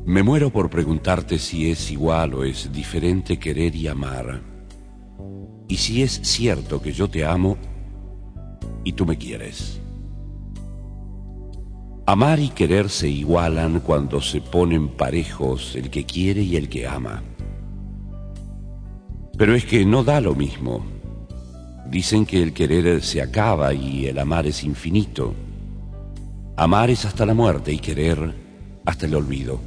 Me muero por preguntarte si es igual o es diferente querer y amar. Y si es cierto que yo te amo y tú me quieres. Amar y querer se igualan cuando se ponen parejos el que quiere y el que ama. Pero es que no da lo mismo. Dicen que el querer se acaba y el amar es infinito. Amar es hasta la muerte y querer hasta el olvido.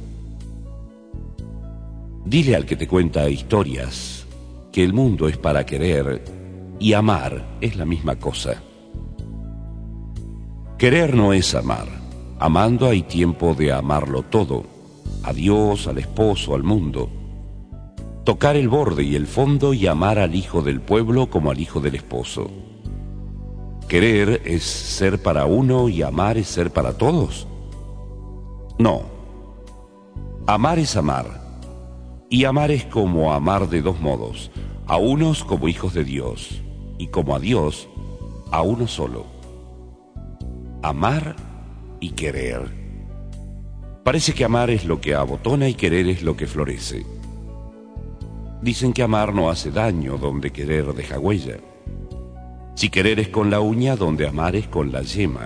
Dile al que te cuenta historias que el mundo es para querer y amar es la misma cosa. Querer no es amar. Amando hay tiempo de amarlo todo, a Dios, al esposo, al mundo. Tocar el borde y el fondo y amar al hijo del pueblo como al hijo del esposo. ¿Querer es ser para uno y amar es ser para todos? No. Amar es amar. Y amar es como amar de dos modos, a unos como hijos de Dios y como a Dios, a uno solo. Amar y querer. Parece que amar es lo que abotona y querer es lo que florece. Dicen que amar no hace daño donde querer deja huella. Si querer es con la uña, donde amar es con la yema.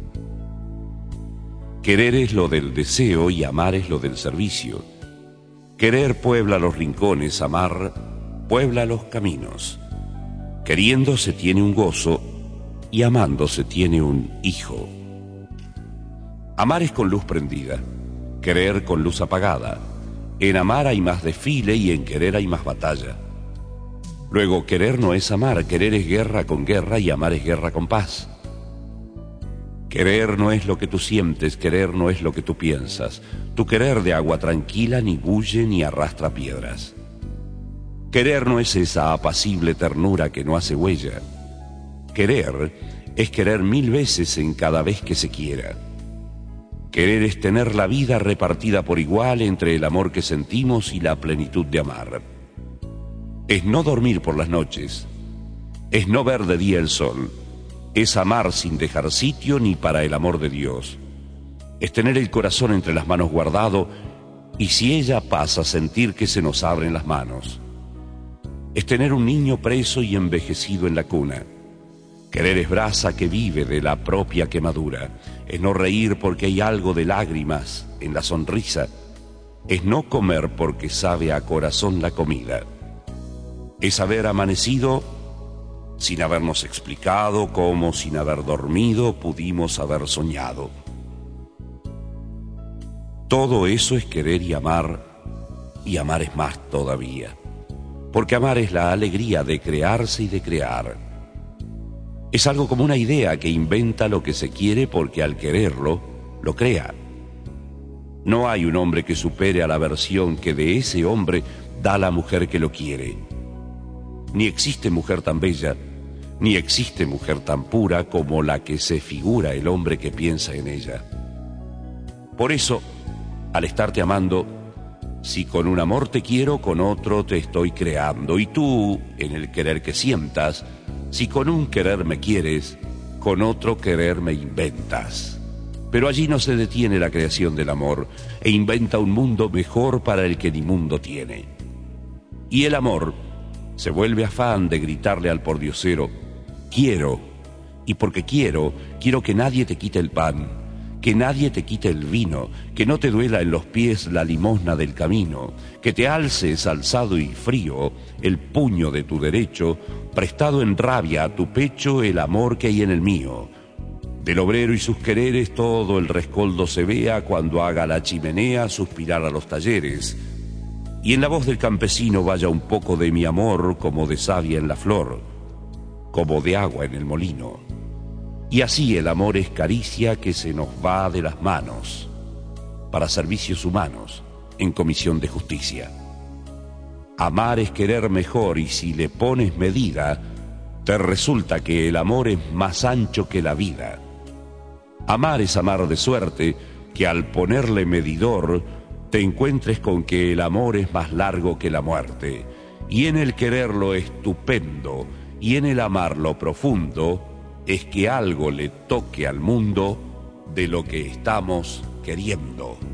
Querer es lo del deseo y amar es lo del servicio. Querer puebla los rincones, amar puebla los caminos. Queriendo se tiene un gozo y amando se tiene un hijo. Amar es con luz prendida, querer con luz apagada. En amar hay más desfile y en querer hay más batalla. Luego, querer no es amar, querer es guerra con guerra y amar es guerra con paz. Querer no es lo que tú sientes, querer no es lo que tú piensas. Tu querer de agua tranquila ni bulle ni arrastra piedras. Querer no es esa apacible ternura que no hace huella. Querer es querer 1000 veces en cada vez que se quiera. Querer es tener la vida repartida por igual entre el amor que sentimos y la plenitud de amar. Es no dormir por las noches, es no ver de día el sol, es amar sin dejar sitio ni para el amor de Dios. Es tener el corazón entre las manos guardado y si ella pasa sentir que se nos abren las manos. Es tener un niño preso y envejecido en la cuna. Querer es brasa que vive de la propia quemadura. Es no reír porque hay algo de lágrimas en la sonrisa. Es no comer porque sabe a corazón la comida. Es haber amanecido sin habernos explicado cómo, sin haber dormido, pudimos haber soñado. Todo eso es querer y amar es más todavía. Porque amar es la alegría de crearse y de crear. Es algo como una idea que inventa lo que se quiere porque al quererlo, lo crea. No hay un hombre que supere a la versión que de ese hombre da la mujer que lo quiere. Ni existe mujer tan bella, ni existe mujer tan pura como la que se figura el hombre que piensa en ella. Por eso, al estarte amando, si con un amor te quiero, con otro te estoy creando. Y tú, en el querer que sientas, si con un querer me quieres, con otro querer me inventas. Pero allí no se detiene la creación del amor e inventa un mundo mejor para el que ni mundo tiene. Y el amor se vuelve afán de gritarle al pordiosero: quiero, y porque quiero que nadie te quite el pan, que nadie te quite el vino, que no te duela en los pies la limosna del camino, que te alces alzado y frío el puño de tu derecho, prestado en rabia a tu pecho el amor que hay en el mío. Del obrero y sus quereres todo el rescoldo se vea cuando haga la chimenea suspirar a los talleres. Y en la voz del campesino vaya un poco de mi amor como de savia en la flor, como de agua en el molino. Y así el amor es caricia que se nos va de las manos para servicios humanos en comisión de justicia. Amar es querer mejor y si le pones medida, te resulta que el amor es más ancho que la vida. Amar es amar de suerte que al ponerle medidor te encuentres con que el amor es más largo que la muerte. Y en el querer lo estupendo y en el amar lo profundo es que algo le toque al mundo de lo que estamos queriendo.